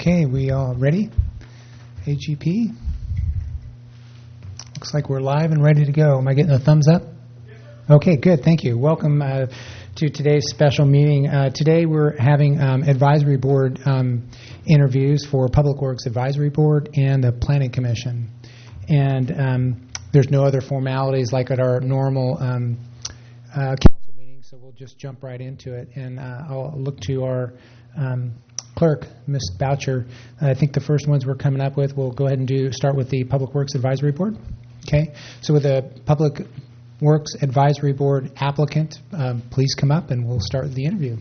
Okay, we all ready? AGP? Looks like we're live and ready to go. Am I getting a thumbs up? Okay, good. Thank you. Welcome to today's special meeting. Today we're having advisory board interviews for Public Works Advisory Board and the Planning Commission. And there's no other formalities like at our normal council meeting, so we'll just jump right into it. And I'll look to our clerk, Ms. Boucher. I think the first ones we're coming up with, we'll go ahead and start with the Public Works Advisory Board. Okay, so with the Public Works Advisory Board applicant, please come up and we'll start the interview.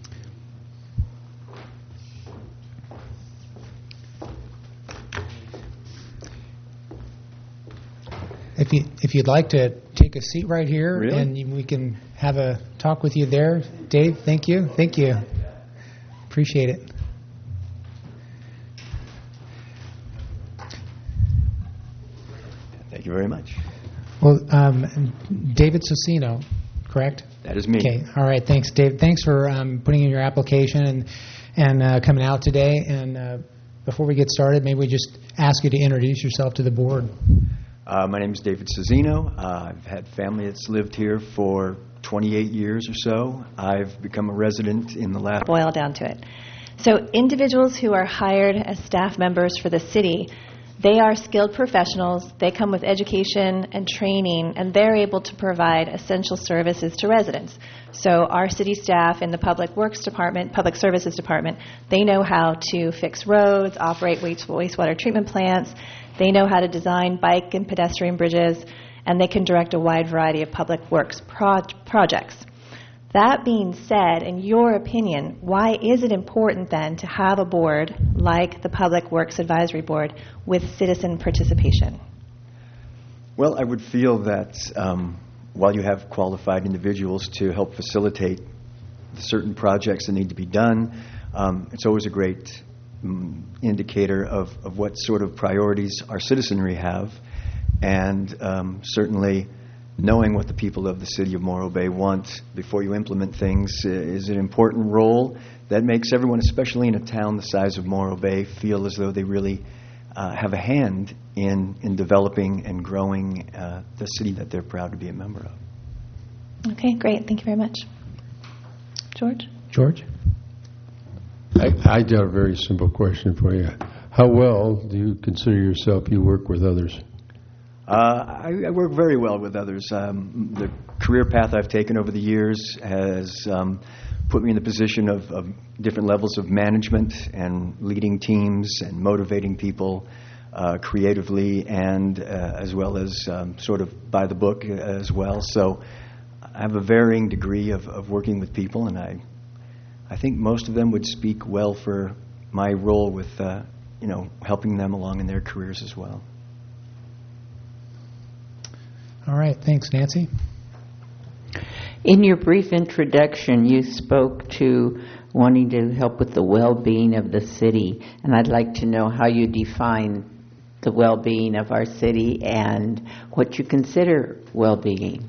If you'd like to take a seat right here, really? And we can have a talk with you there. Dave, thank you. Thank you. Appreciate it. Thank you very much. Well, David Cicino, correct? That is me. Okay. All right. Thanks, Dave. Thanks for putting in your application and coming out today. And before we get started, maybe we just ask you to introduce yourself to the board. My name is David Cicino. I've had family that's lived here for 28 years or so. I've become a resident in the last... Boil down to it. So individuals who are hired as staff members for the city, they are skilled professionals. They come with education and training, and they're able to provide essential services to residents. So our city staff in the Public Works Department, Public Services Department, they know how to fix roads, operate wastewater treatment plants. They know how to design bike and pedestrian bridges, and they can direct a wide variety of public works projects. That being said, in your opinion, why is it important then to have a board like the Public Works Advisory Board with citizen participation? Well, I would feel that while you have qualified individuals to help facilitate the certain projects that need to be done, it's always a great indicator of what sort of priorities our citizenry have, and certainly knowing what the people of the city of Morro Bay want before you implement things is an important role that makes everyone, especially in a town the size of Morro Bay, feel as though they really have a hand in developing and growing the city that they're proud to be a member of. Okay, great. Thank you very much. George? George? I got a very simple question for you. How well do you consider yourself you work with others? I work very well with others. The career path I've taken over the years has put me in the position of different levels of management and leading teams and motivating people creatively and as well as sort of by the book as well. So I have a varying degree of working with people, and I think most of them would speak well for my role with helping them along in their careers as well. All right. Thanks, Nancy. In your brief introduction, you spoke to wanting to help with the well-being of the city, and I'd like to know how you define the well-being of our city and what you consider well-being.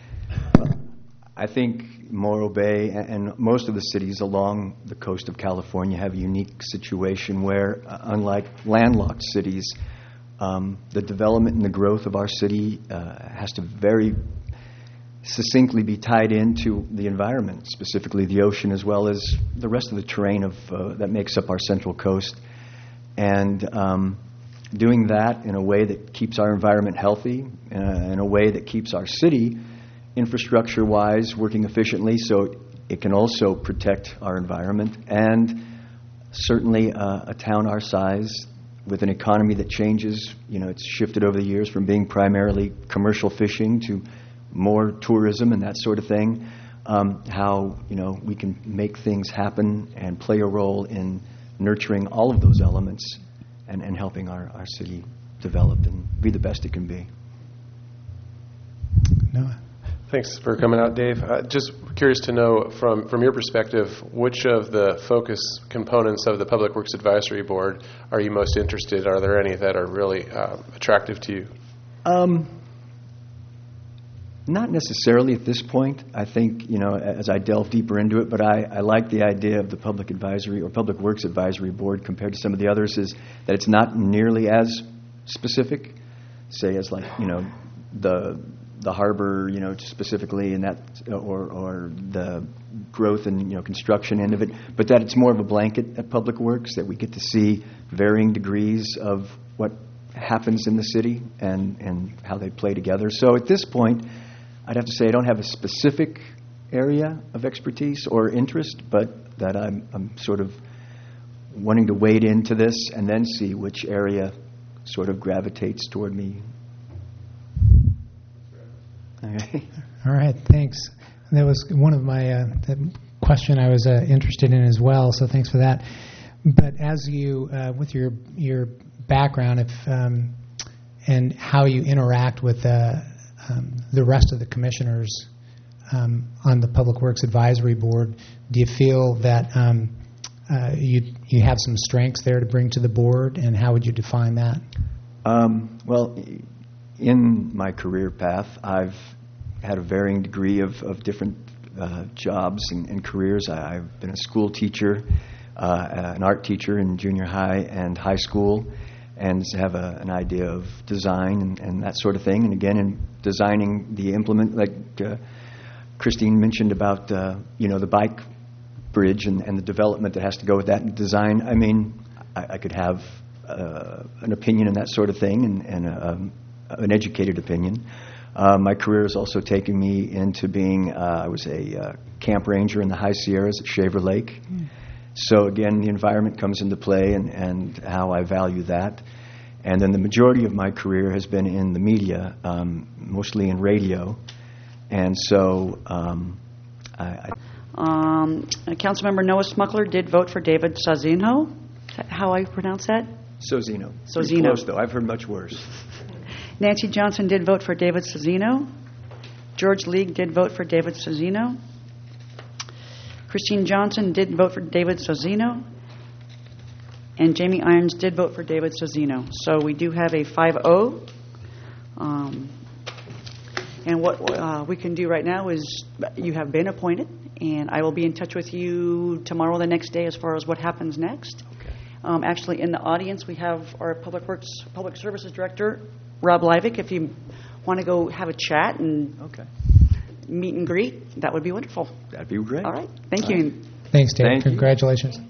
I think Morro Bay and most of the cities along the coast of California have a unique situation where, unlike landlocked cities, the development and the growth of our city has to very succinctly be tied into the environment, specifically the ocean, as well as the rest of the terrain that makes up our central coast. And doing that in a way that keeps our environment healthy, in a way that keeps our city infrastructure-wise working efficiently so it can also protect our environment. And certainly a town our size, with an economy that changes, it's shifted over the years from being primarily commercial fishing to more tourism and that sort of thing, how, we can make things happen and play a role in nurturing all of those elements and helping our city develop and be the best it can be. Noah. Thanks for coming out, Dave. Just curious to know, from your perspective, which of the focus components of the Public Works Advisory Board are you most interested in? Are there any that are really attractive to you? Not necessarily at this point. I think, as I delve deeper into it, but I like the idea of the Public Advisory or Public Works Advisory Board compared to some of the others is that it's not nearly as specific, say, as like, the harbor, specifically, and that, or the growth and construction end of it, but that it's more of a blanket at Public Works, that we get to see varying degrees of what happens in the city and how they play together. So at this point, I'd have to say I don't have a specific area of expertise or interest, but that I'm sort of wanting to wade into this and then see which area sort of gravitates toward me. Okay. All right, thanks. That was one of my the question I was interested in as well, so thanks for that. But as you, with your background, and how you interact with the rest of the commissioners on the Public Works Advisory Board, do you feel that you have some strengths there to bring to the board, and how would you define that? Well, in my career path, I've had a varying degree of different jobs and careers. I've been a school teacher, an art teacher in junior high and high school, and have an idea of design and that sort of thing. And again, in designing the implement, like Christine mentioned about the bike bridge and the development that has to go with that design. I mean, I could have an opinion in that sort of thing and an educated opinion. My career has also taken me into being, I was a camp ranger in the High Sierras at Shaver Lake. So again, the environment comes into play and how I value that. And then the majority of my career has been in the media, mostly in radio. And so Councilmember Noah Smuckler did vote for David Sozino. Is that how I pronounce that? Sozino. Sozino. Pretty close, though. I've heard much worse. Nancy Johnson did vote for David Sozino. George League did vote for David Sozino. Christine Johnson did vote for David Sozino. And Jamie Irons did vote for David Sozino. So we do have a 5-0. And what we can do right now is you have been appointed, and I will be in touch with you tomorrow or the next day as far as what happens next. Okay. Actually, in the audience, we have our Public Works, Public Services Director, Rob Livick. If you want to go have a chat and meet and greet, that would be wonderful. That'd be great. All right. Thank you. Thanks, Dave. Thank you. Congratulations.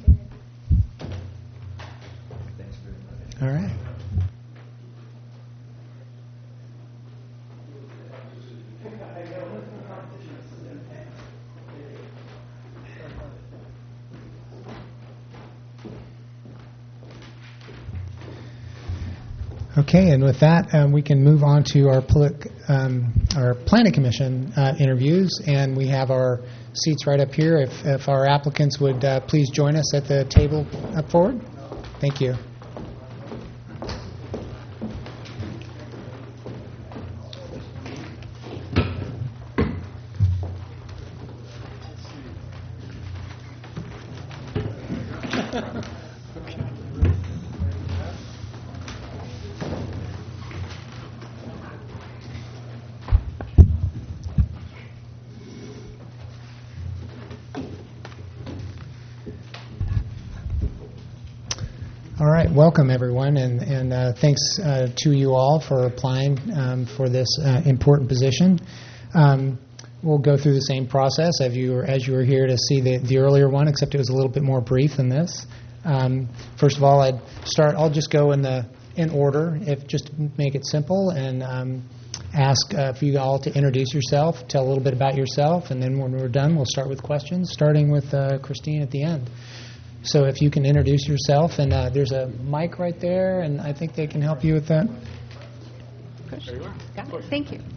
All right. Okay, and with that, we can move on to our Planning Commission interviews, and we have our seats right up here. If our applicants would please join us at the table up forward. Thank you. All right, welcome everyone, and thanks to you all for applying for this important position. We'll go through the same process as you were here to see the earlier one, except it was a little bit more brief than this. First of all, I'll just go in order, just to make it simple, and ask for you all to introduce yourself, tell a little bit about yourself, and then when we're done, we'll start with questions, starting with Christine at the end. So if you can introduce yourself, and there's a mic right there, and I think they can help you with that. Got it. Thank you.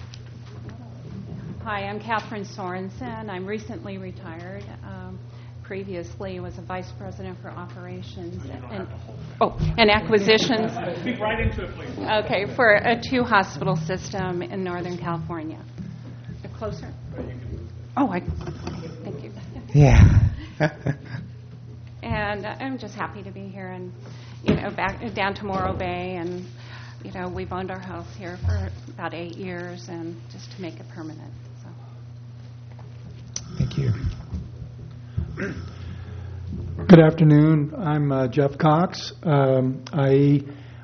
Hi, I'm Catherine Sorensen. I'm recently retired. Previously was a vice president for operations and acquisitions. Speak right into it, please. Okay, for a 2-hospital system in Northern California. Closer? Thank you. Yeah. And I'm just happy to be here and, back down to Morro Bay and, we've owned our house here for about 8 years, and just to make it permanent. So. Thank you. Good afternoon. I'm Jeff Cox. I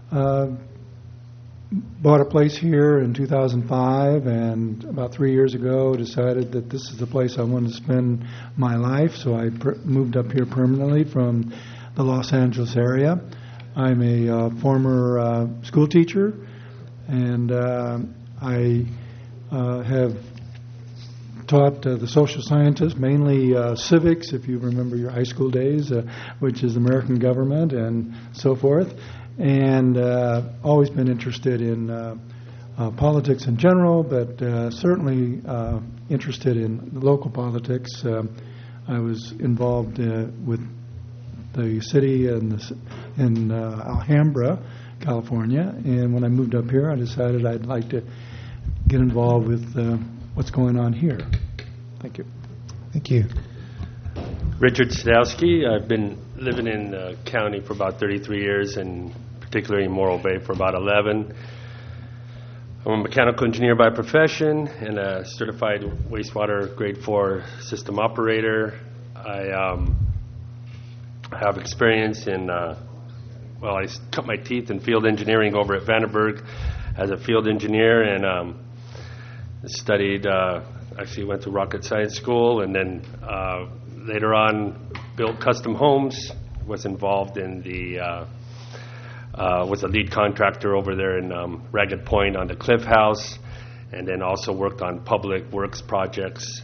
bought a place here in 2005, and about 3 years ago decided that this is the place I wanted to spend my life, so I moved up here permanently from the Los Angeles area. I'm a former school teacher, and I have taught the social sciences, mainly civics, if you remember your high school days, which is American government and so forth, and always been interested in politics in general, but certainly interested in local politics. I was involved with the city in Alhambra, California, and when I moved up here, I decided I'd like to get involved with what's going on here. Thank you. Thank you. Richard Sadowski. I've been living in the county for about 33 years, and particularly in Morro Bay for about 11. I'm a mechanical engineer by profession and a certified wastewater grade 4 system operator. I have experience in, I cut my teeth in field engineering over at Vandenberg as a field engineer, and studied, actually went to rocket science school, and then later on built custom homes, was involved in was a lead contractor over there in Ragged Point on the Cliff House, and then also worked on public works projects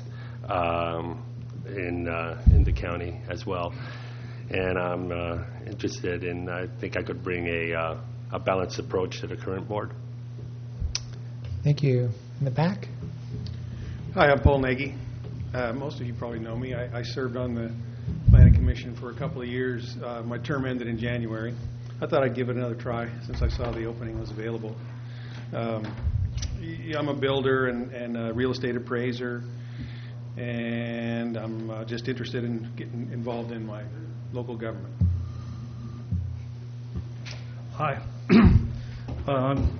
in the county as well. And I'm interested in, I think I could bring a balanced approach to the current board. Thank you. In the back? Hi, I'm Paul Nagy. Most of you probably know me. I served on the Planning Commission for a couple of years. My term ended in January. I thought I'd give it another try since I saw the opening was available. I'm a builder and a real estate appraiser, and I'm just interested in getting involved in my local government. Hi. I'm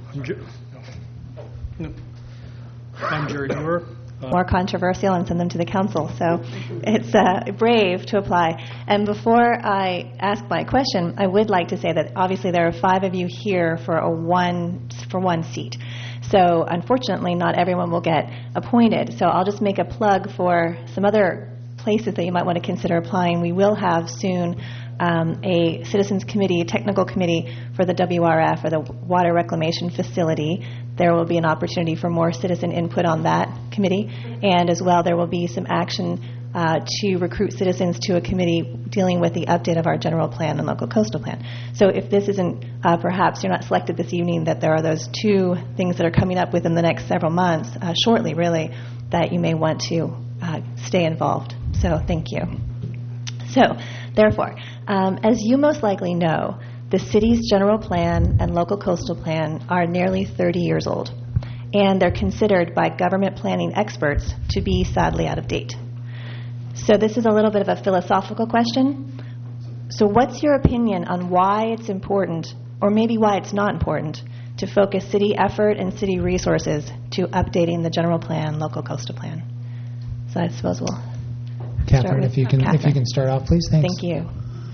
Jerry Dewar. More controversial and send them to the council. So it's brave to apply. And before I ask my question, I would like to say that obviously there are 5 of you here for one seat. So unfortunately, not everyone will get appointed. So I'll just make a plug for some other places that you might want to consider applying. We will have soon a citizens committee, a technical committee for the WRF, or the Water Reclamation Facility. There will be an opportunity for more citizen input on that committee, and as well there will be some action to recruit citizens to a committee dealing with the update of our general plan and local coastal plan. So if this isn't, perhaps you're not selected this evening, that there are those 2 things that are coming up within the next several months, shortly really, that you may want to stay involved. So thank you. So therefore, as you most likely know, the city's general plan and local coastal plan are nearly 30 years old, and they're considered by government planning experts to be sadly out of date. So this is a little bit of a philosophical question. So what's your opinion on why it's important, or maybe why it's not important, to focus city effort and city resources to updating the general plan, local coastal plan? So I suppose we'll Catherine, if you can start off, please. Thanks. Thank you.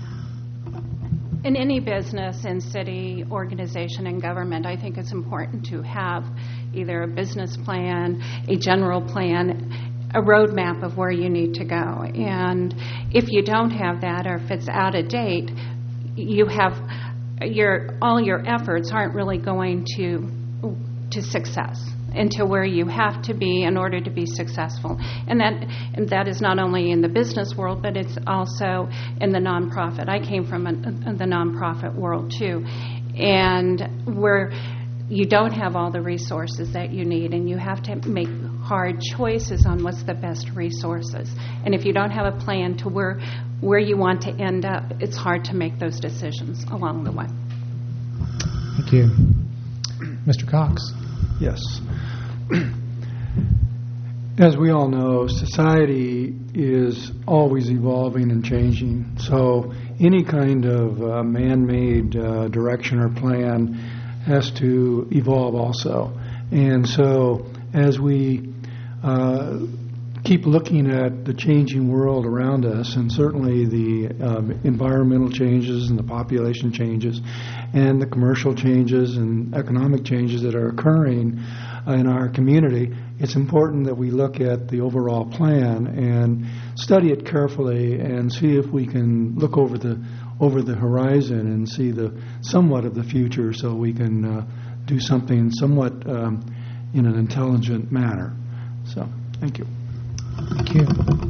In any business, in city, organization, and government, I think it's important to have either a business plan, a general plan, a roadmap of where you need to go. And if you don't have that, or if it's out of date, you have all your efforts aren't really going to success, and to where you have to be in order to be successful. And that is not only in the business world, but it's also in the nonprofit. I came from the nonprofit world too, and where you don't have all the resources that you need, and you have to make hard choices on what's the best resources. And if you don't have a plan to where you want to end up, it's hard to make those decisions along the way. Thank you. Mr. Cox. Yes. As we all know, society is always evolving and changing. So any kind of man-made direction or plan has to evolve also. And so as we keep looking at the changing world around us, and certainly the environmental changes and the population changes and the commercial changes and economic changes that are occurring in our community, it's important that we look at the overall plan and study it carefully and see if we can look over the horizon and see somewhat of the future, so we can do something somewhat in an intelligent manner. So, thank you. Thank you.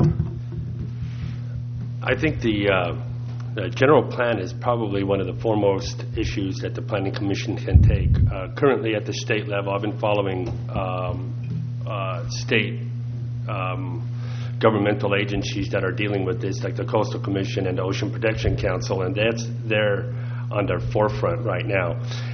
I think the general plan is probably one of the foremost issues that the Planning Commission can take. Currently at the state level, I've been following state governmental agencies that are dealing with this, like the Coastal Commission and the Ocean Protection Council, and they're on their forefront right now.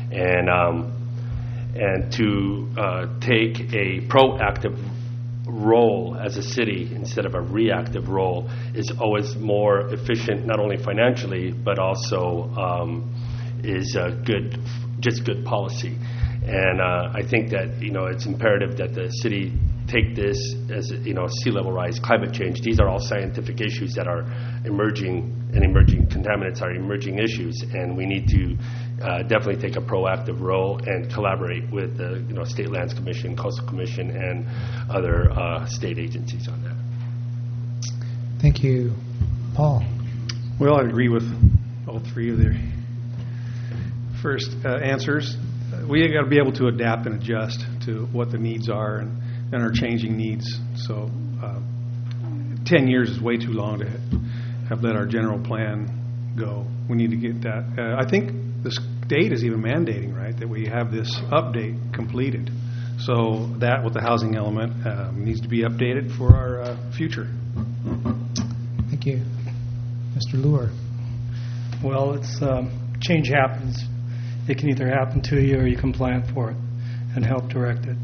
And to take a proactive role as a city instead of a reactive role is always more efficient, not only financially, but also is good policy. And I think that it's imperative that the city take this as sea level rise, climate change. These are all scientific issues that are emerging, and emerging contaminants are emerging issues, and we need to definitely take a proactive role and collaborate with the State Lands Commission, Coastal Commission, and other state agencies on that. Thank you. Paul? Well, I agree with all three of their first answers. We got to be able to adapt and adjust to what the needs are and our changing needs. So 10 years is way too long to have let our general plan go. We need to get that. I think the state is even mandating, right, that we have this update completed. So that with the housing element needs to be updated for our future. Thank you. Mr. Luer? Well, it's change happens. It can either happen to you or you can plan for it and help direct it.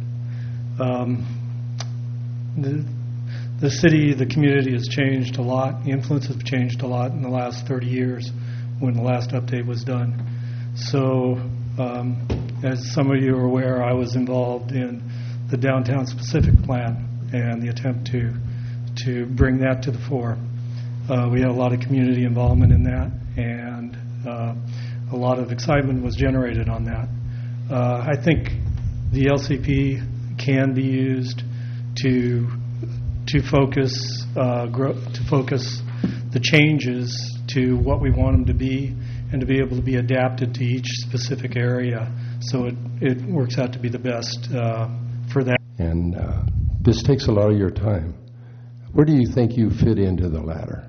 The city, the community has changed a lot. The influence has changed a lot in the last 30 years when the last update was done. So, as some of you are aware, I was involved in the downtown specific plan and the attempt to bring that to the fore. We had a lot of community involvement in that, and a lot of excitement was generated on that. I think the LCP can be used to focus the changes to what we want them to be, and to be able to be adapted to each specific area, so it works out to be the best for that. And this takes a lot of your time. Where do you think you fit into the latter?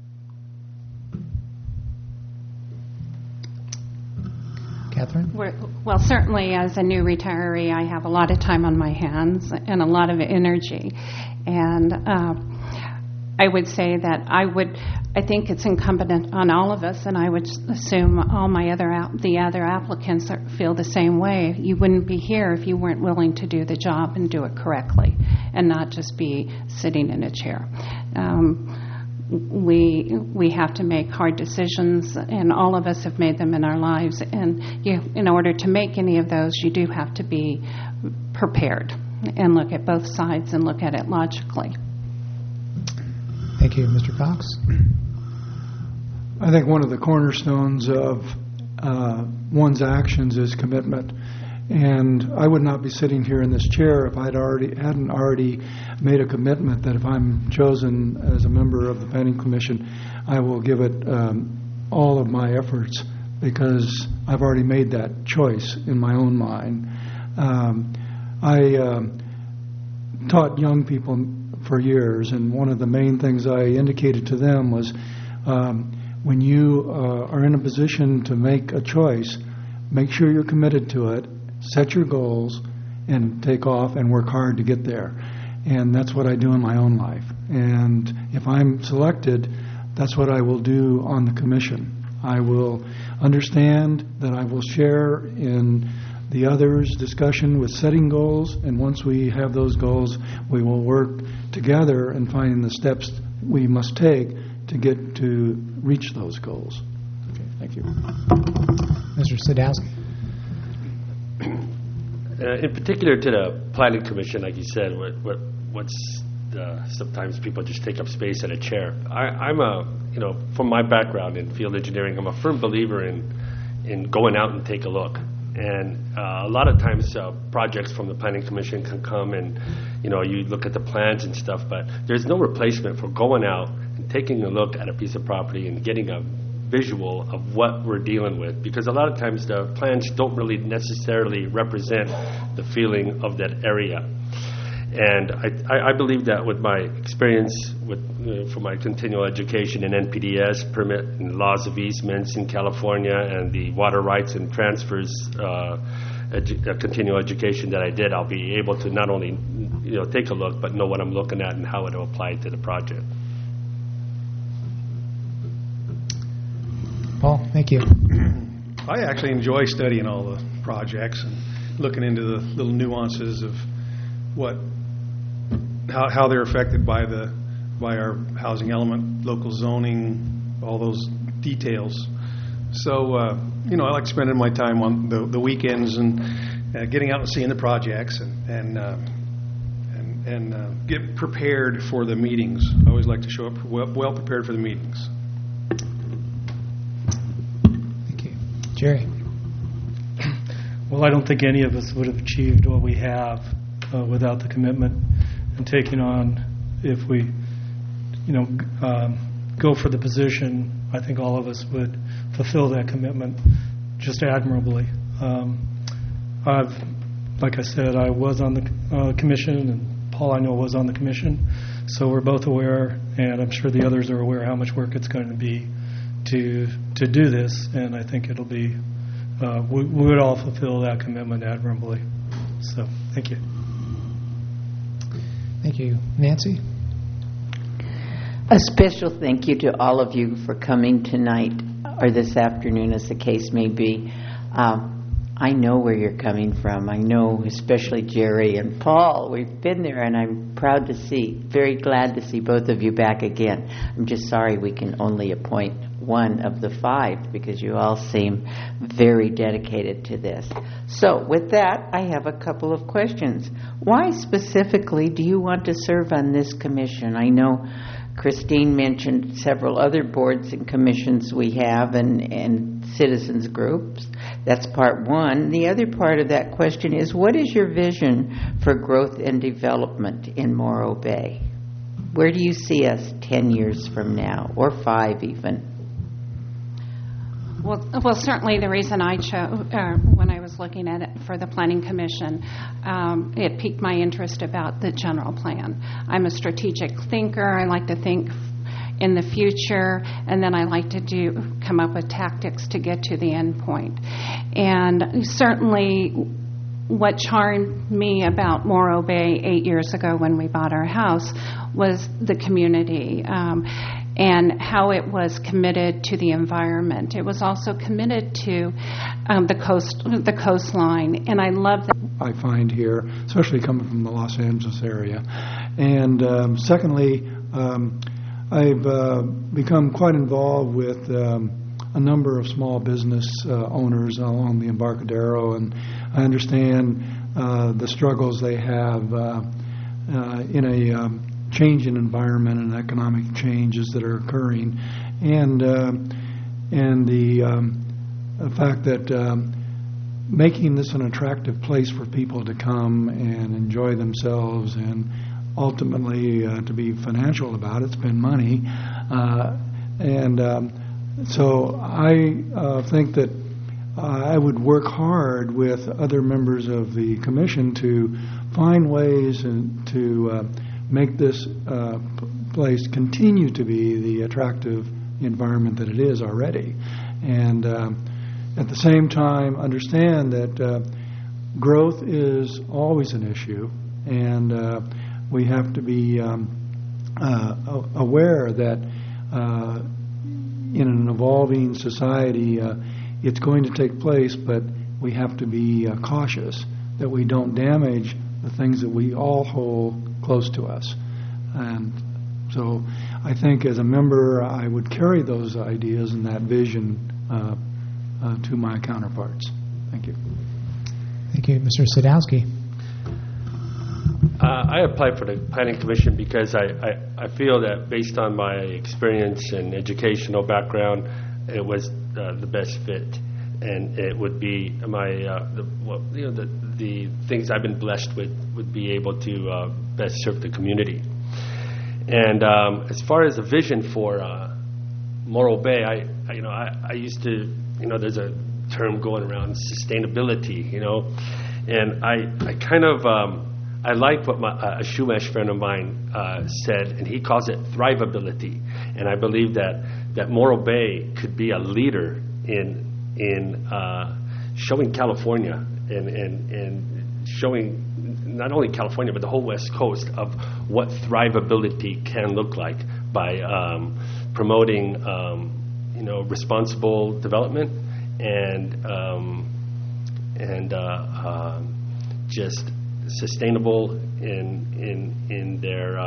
Catherine? Well, certainly as a new retiree, I have a lot of time on my hands and a lot of energy. And I would say that I think it's incumbent on all of us, and I would assume all the other applicants feel the same way. You wouldn't be here if you weren't willing to do the job and do it correctly, and not just be sitting in a chair. We have to make hard decisions, and all of us have made them in our lives. And in order to make any of those, you do have to be prepared and look at both sides and look at it logically. Thank you. Mr. Fox? I think one of the cornerstones of one's actions is commitment. And I would not be sitting here in this chair if hadn't already made a commitment that if I'm chosen as a member of the Planning Commission, I will give it all of my efforts, because I've already made that choice in my own mind. I taught young people for years, and one of the main things I indicated to them was when you are in a position to make a choice, make sure you're committed to it. Set your goals and take off and work hard to get there. And that's what I do in my own life. And if I'm selected, that's what I will do on the commission. I will understand that I will share in the others' discussion with setting goals, and once we have those goals, we will work together in finding the steps we must take to get to reach those goals. Okay, thank you. Mr. Sadowski? In particular to the Planning Commission, like you said, sometimes people just take up space in a chair. I'm from my background in field engineering, I'm a firm believer in going out and take a look. And a lot of times projects from the Planning Commission can come and, you look at the plans and stuff, but there's no replacement for going out and taking a look at a piece of property and getting a visual of what we're dealing with, because a lot of times the plans don't really necessarily represent the feeling of that area. And I believe that with my experience for my continual education in NPDES, permit and laws of easements in California, and the water rights and transfers continual education that I did, I'll be able to not only take a look, but know what I'm looking at and how it will apply to the project. Paul, thank you. I actually enjoy studying all the projects and looking into the little nuances of how they're affected by our housing element, local zoning, all those details. So I like spending my time on the weekends and getting out and seeing the projects and get prepared for the meetings. I always like to show up well prepared for the meetings. Jerry. Well, I don't think any of us would have achieved what we have without the commitment and taking on. If we, go for the position, I think all of us would fulfill that commitment just admirably. Like I said, I was on the commission, and Paul, I know, was on the commission, so we're both aware, and I'm sure the others are aware how much work it's going to be to do this, and I think it'll be, we would all fulfill that commitment admirably. So, thank you. Thank you. Nancy? A special thank you to all of you for coming tonight, or this afternoon, as the case may be. I know where you're coming from. I know, especially Jerry and Paul. We've been there, and I'm very glad to see both of you back again. I'm just sorry we can only appoint one of the 5, because you all seem very dedicated to this. So with that, I have a couple of questions. Why specifically do you want to serve on this commission? I know Christine mentioned several other boards and commissions we have and citizens groups. That's part one. The other part of that question is, what is your vision for growth and development in Morro Bay? Where do you see us 10 years from now, or 5 even? Well, certainly the reason I chose, when I was looking at it for the Planning Commission, it piqued my interest about the general plan. I'm a strategic thinker. I like to think in the future, and then I like to come up with tactics to get to the end point. And certainly what charmed me about Morro Bay 8 years ago when we bought our house was the community. And how it was committed to the environment. It was also committed to the coastline, and I love that. I find here, especially coming from the Los Angeles area. And secondly, I've become quite involved with a number of small business owners along the Embarcadero, and I understand the struggles they have in a change in environment and economic changes that are occurring, and the fact that making this an attractive place for people to come and enjoy themselves and ultimately to be financial about it, spend money, so I think that I would work hard with other members of the commission to find ways to make this place continue to be the attractive environment that it is already. And at the same time, understand that growth is always an issue, and we have to be aware that in an evolving society, it's going to take place, but we have to be cautious that we don't damage the things that we all hold close to us. And so I think as a member, I would carry those ideas and that vision to my counterparts. Thank you. Thank Thank you. Mr. Sadowski. I applied for the Planning Commission because I feel that based on my experience and educational background, it was the best fit, and it would be my the things I've been blessed with would be able to best serve the community. And as far as a vision for Morro Bay, I used to, there's a term going around, sustainability, and I kind of I like what a Shumash friend of mine said, and he calls it thrivability. And I believe that Morro Bay could be a leader in showing California and showing not only California but the whole West Coast of what thrivability can look like by promoting responsible development and just sustainable in their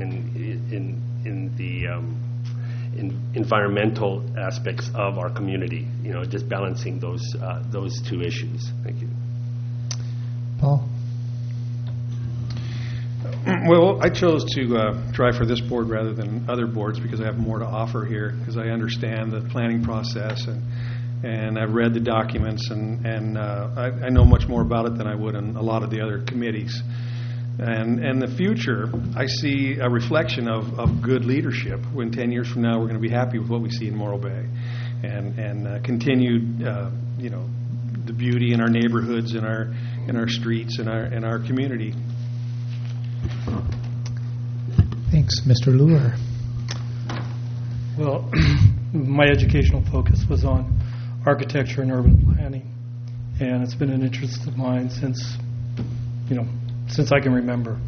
in the environmental aspects of our community. Just balancing those two issues. Thank you. Paul? Well, I chose to try for this board rather than other boards because I have more to offer here, because I understand the planning process and I've read the documents and I know much more about it than I would in a lot of the other committees. And in the future, I see a reflection of good leadership. When 10 years from now, we're going to be happy with what we see in Morro Bay, and continued, the beauty in our neighborhoods, in our streets, in our community. Thanks, Mr. Luer. Well, my educational focus was on architecture and urban planning, and it's been an interest of mine since I can remember.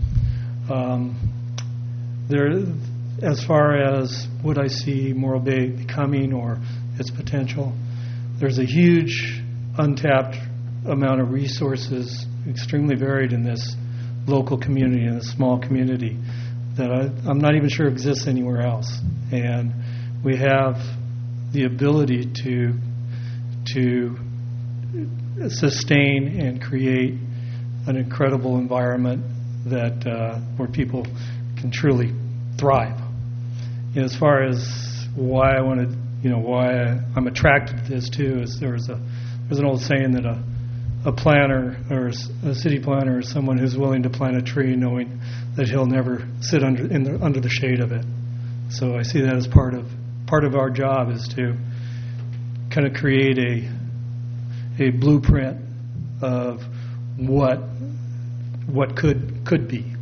As far as what I see Morro Bay becoming or its potential, there's a huge untapped amount of resources, extremely varied in this local community, in this small community, that I'm not even sure exists anywhere else. And we have the ability to sustain and create an incredible environment that where people can truly thrive. As far as why I wanted, why I'm attracted to this too, is there's an old saying that a planner or a city planner is someone who's willing to plant a tree knowing that he'll never sit under the shade of it. So I see that as part of our job is to kind of create a blueprint of what could be.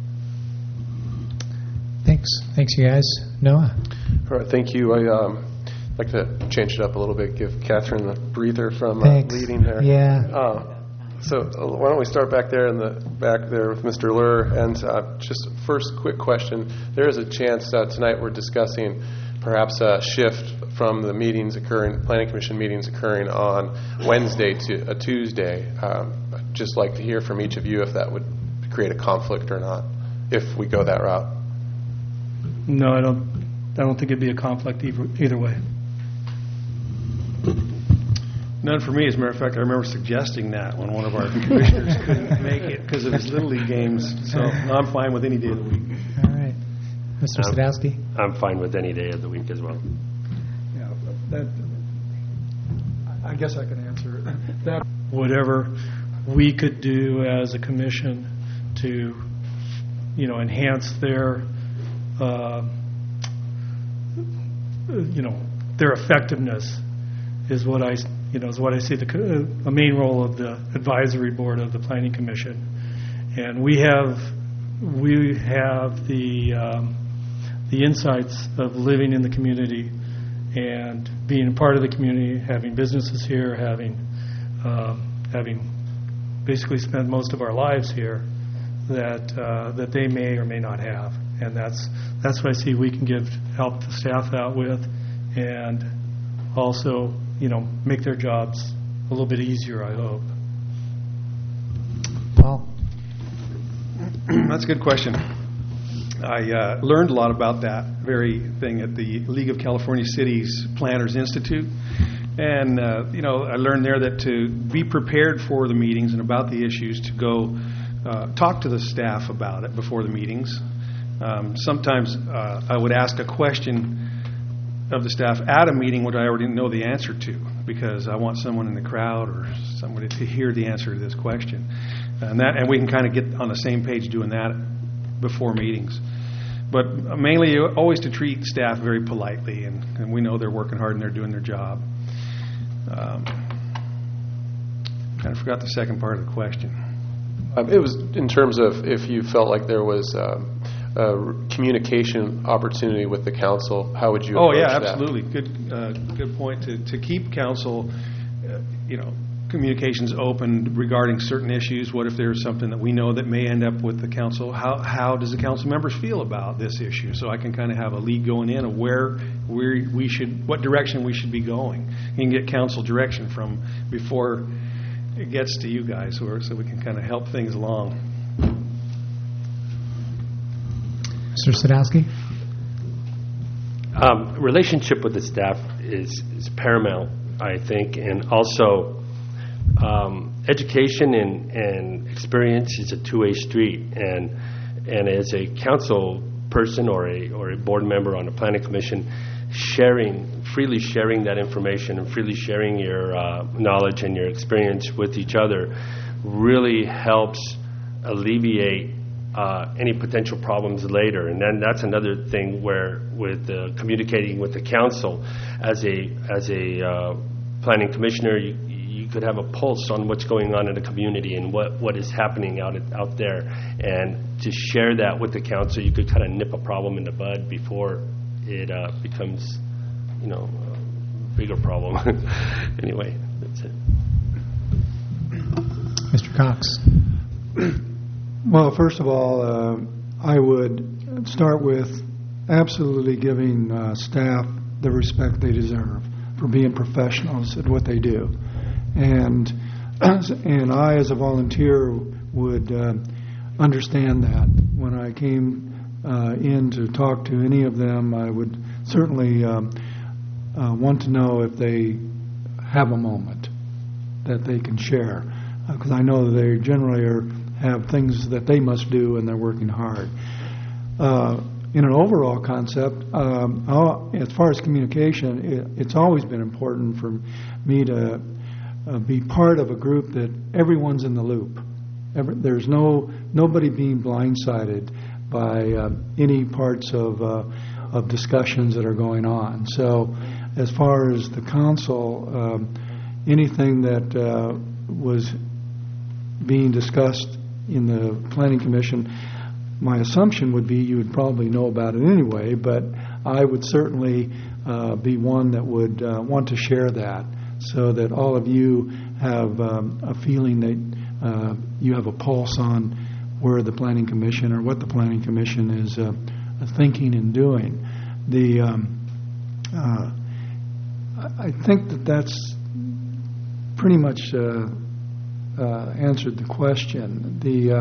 Thanks, you guys. Noah? All right, thank you. I'd like to change it up a little bit, give Catherine a breather from leading there. Yeah. So why don't we start back there in the back there with Mr. Luer, and just first quick question. There is a chance tonight we're discussing perhaps a shift from the Planning Commission meetings occurring on Wednesday to a Tuesday. I'd just like to hear from each of you if that would create a conflict or not, if we go that route. No, I don't think it'd be a conflict either way. None for me. As a matter of fact, I remember suggesting that when one of our commissioners couldn't make it because of his Little League games. So I'm fine with any day of the week. All right. Mr. Sadowski? I'm fine with any day of the week as well. Yeah, I guess I can answer it. That whatever we could do as a commission to, enhance their, their effectiveness is what I see a main role of the advisory board of the Planning Commission, and we have the insights of living in the community and being a part of the community, having businesses here, having basically spent most of our lives here, that they may or may not have, and that's what I see we can help the staff out with, and also make their jobs a little bit easier, I hope. Paul? That's a good question. I learned a lot about that very thing at the League of California Cities Planners Institute, And, I learned there that to be prepared for the meetings and about the issues, to go talk to the staff about it before the meetings. Sometimes I would ask a question of the staff at a meeting which I already know the answer to, because I want someone in the crowd or somebody to hear the answer to this question. And we can kind of get on the same page doing that before meetings. But mainly always to treat staff very politely, and we know they're working hard and they're doing their job. Kind of forgot the second part of the question. It was in terms of if you felt like there was a communication opportunity with the council, how would you approach that? Absolutely. Good point. To keep council, communications open regarding certain issues. What if there's something that we know that may end up with the council? How does the council members feel about this issue? So I can kind of have a lead going in of what direction we should be going. You can get council direction from before it gets to you guys, so we can kind of help things along. Mr. Sadowski? Relationship with the staff is paramount, I think, and also education and experience is a two-way street, and as a council person or a board member on a planning commission, freely sharing that information and freely sharing your knowledge and your experience with each other really helps alleviate any potential problems later. And then that's another thing where with communicating with the council as a planning commissioner, you could have a pulse on what's going on in the community and what is happening out there, and to share that with the council, you could kind of nip a problem in the bud before it becomes a bigger problem. Anyway, that's it. Mr. Cox. Well, first of all, I would start with absolutely giving staff the respect they deserve for being professionals at what they do. And I, as a volunteer, would understand that. When I came in to talk to any of them, I would certainly want to know if they have a moment that they can share, because I know that they generally have things that they must do and they're working hard. In an overall concept, as far as communication, it's always been important for me to be part of a group that everyone's in the loop. There's nobody being blindsided by any parts of discussions that are going on. So as far as the council, anything that was being discussed in the Planning Commission, my assumption would be you would probably know about it anyway, but I would certainly be one that would want to share that, so that all of you have a feeling that you have a pulse on where the Planning Commission or what the Planning Commission is thinking and doing. I think that's pretty much answered the question.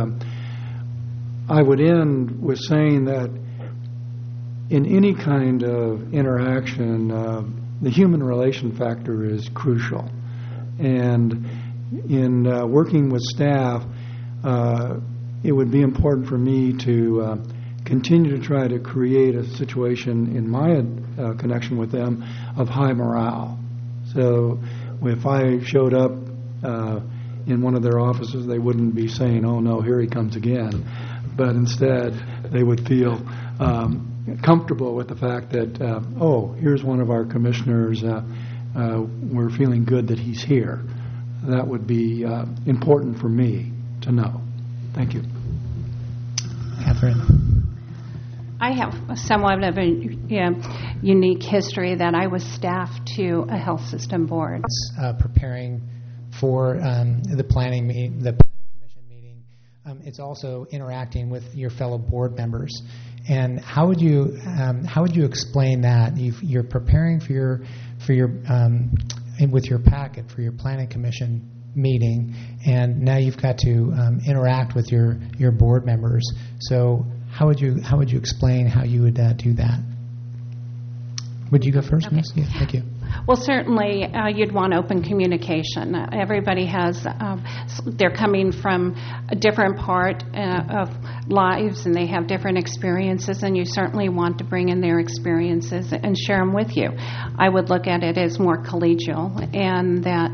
I would end with saying that in any kind of interaction, the human relation factor is crucial. And in working with staff, it would be important for me to continue to try to create a situation in my connection with them of high morale. So if I showed up in one of their offices, they wouldn't be saying, "Oh no, here he comes again," but instead they would feel comfortable with the fact that, "Oh, here's one of our commissioners. We're feeling good that he's here." That would be important for me to know. Thank you. Catherine. I have somewhat of a unique history that I was staff to a health system board. Preparing for the planning commission meeting, it's also interacting with your fellow board members. And how would you explain that? You're preparing for your with your packet for your planning commission meeting, and now you've got to interact with your board members. So how would you explain how you would do that? Would you go first, Okay. Miss? Yeah, thank you. Well, certainly you'd want open communication. Everybody has, they're coming from a different part of lives, and they have different experiences, and you certainly want to bring in their experiences and share them with you. I would look at it as more collegial, and that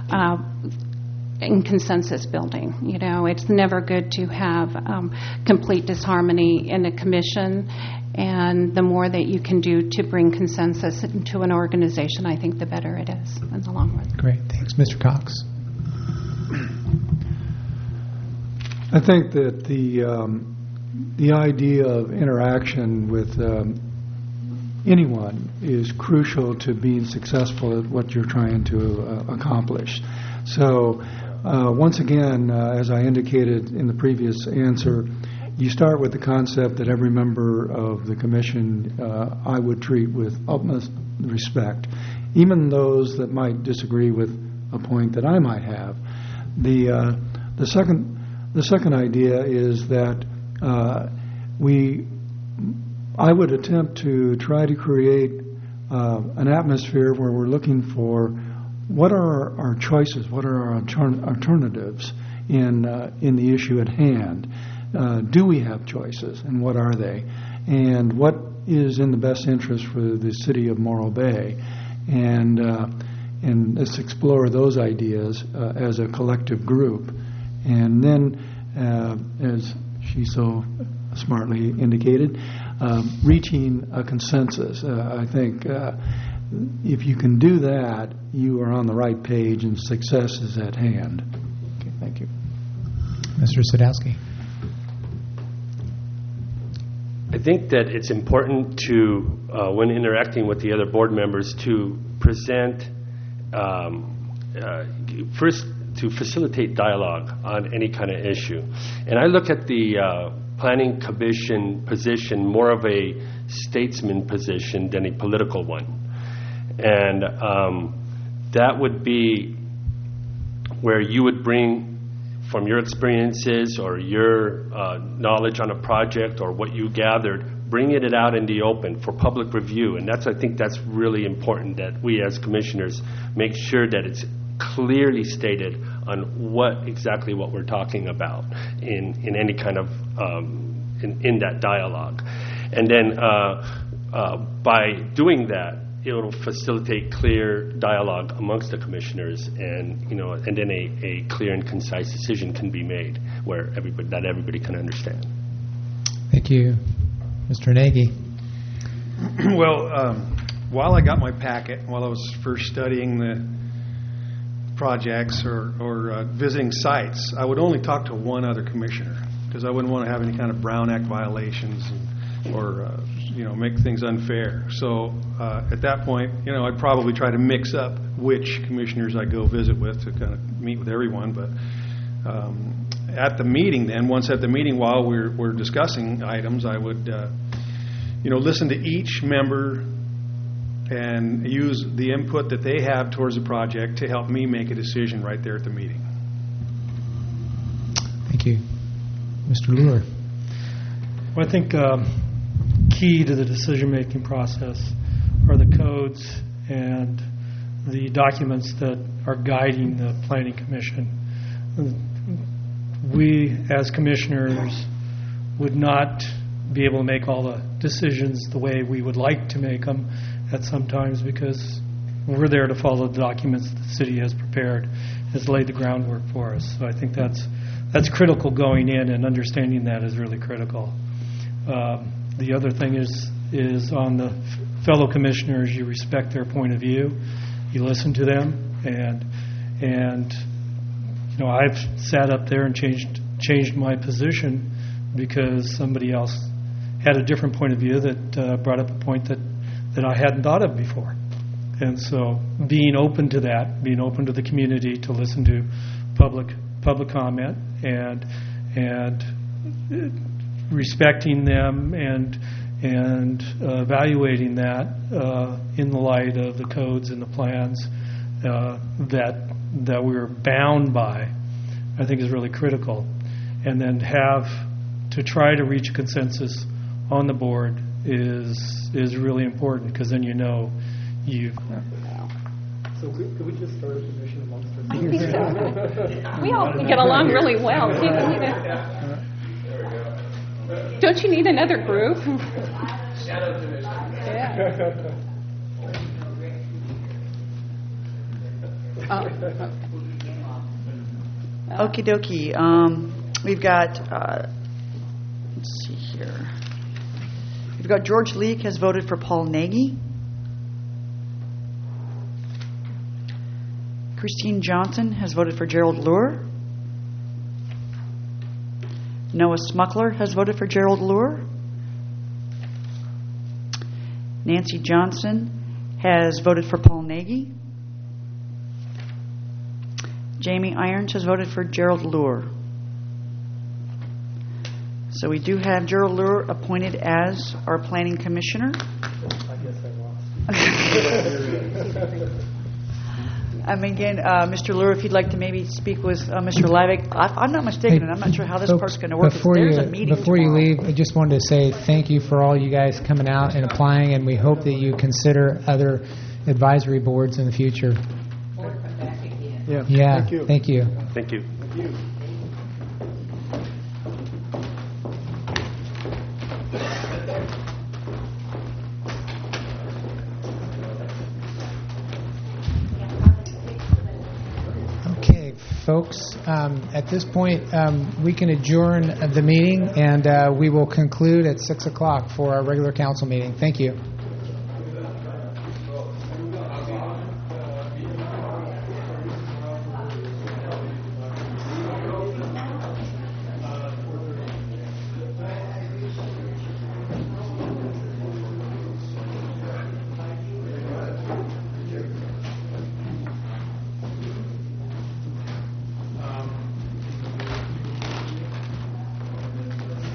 in consensus building. You know, it's never good to have complete disharmony in a commission, and the more that you can do to bring consensus into an organization, I think the better it is in the long run. Great, thanks. Mr. Cox. I think that the idea of interaction with anyone is crucial to being successful at what you're trying to accomplish. So, once again, as I indicated in the previous answer, you start with the concept that every member of the commission I would treat with utmost respect, even those that might disagree with a point that I might have. The second idea is that I would attempt to try to create an atmosphere where we're looking for what are our choices, what are our alternatives in the issue at hand. Do we have choices, and what are they? And what is in the best interest for the city of Morro Bay? And let's explore those ideas as a collective group. And then, as she so smartly indicated, reaching a consensus. I think if you can do that, you are on the right page and success is at hand. Okay, thank you. Mr. Sadowski. I think that it's important to, when interacting with the other board members, to present, first, to facilitate dialogue on any kind of issue. And I look at the planning commission position more of a statesman position than a political one. And that would be where you would bring from your experiences or your knowledge on a project or what you gathered, bringing it out in the open for public review. And I think that's really important, that we as commissioners make sure that it's clearly stated on exactly what we're talking about in any kind of in that dialogue. And then by doing that, it will facilitate clear dialogue amongst the commissioners, and and then a clear and concise decision can be made where everybody can understand. Thank you. Mr. Nagy. Well, while I got my packet, while I was first studying the projects or visiting sites, I would only talk to one other commissioner because I wouldn't want to have any kind of Brown Act violations or make things unfair. So at that point, I'd probably try to mix up which commissioners I go visit with to kind of meet with everyone. But at the meeting, then, once at the meeting, while we're discussing items, I would listen to each member and use the input that they have towards the project to help me make a decision right there at the meeting. Thank you. Mr. Luer. Well, I think key to the decision-making process are the codes and the documents that are guiding the Planning Commission. We, as commissioners, would not be able to make all the decisions the way we would like to make them at some times because we're there to follow the documents that the city has prepared, has laid the groundwork for us. So I think that's critical going in, and understanding that is really critical. The other thing is on the fellow commissioners, you respect their point of view, you listen to them, and I've sat up there and changed my position because somebody else had a different point of view that brought up a point that I hadn't thought of before. And so being open to that, being open to the community to listen to public comment and respecting them and evaluating that in the light of the codes and the plans that we're bound by, I think is really critical. And then to try to reach a consensus on the board is really important, because then So could we just start a commission amongst I think so. We all get along really well. Don't you need another group? Okie dokie. We've got, let's see here. We've got George Leake has voted for Paul Nagy. Christine Johnson has voted for Gerald Lure. Noah Smuckler has voted for Gerald Lure. Nancy Johnson has voted for Paul Nagy. Jamie Irons has voted for Gerald Lure. So we do have Gerald Lure appointed as our planning commissioner. I guess I lost. Again, Mr. Lure, if you'd like to maybe speak with Mr. Lavick. I'm not mistaken, and I'm not sure how this part's going to work. There's a meeting before tomorrow. you leave, I just wanted to say thank you for all you guys coming out and applying, and we hope that you consider other advisory boards in the future. Yeah. Thank you. Thank you. Thank you. Okay, folks, at this point, we can adjourn the meeting, and we will conclude at 6 o'clock for our regular council meeting. Thank you.